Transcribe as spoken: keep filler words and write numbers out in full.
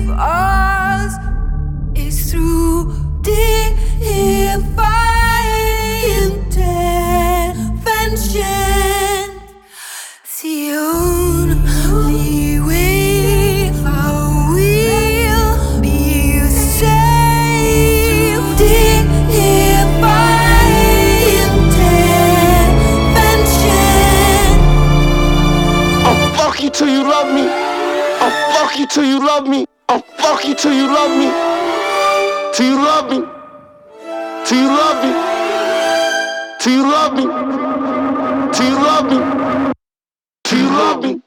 save us is through divine intervention. The only way I will be saved, divine intervention. I'll fuck you till you love me. I'll fuck you till you love me. I'll fuck you till you love me. Till you love me. Till you love me. Till you love me. Till you love me. Till you love me.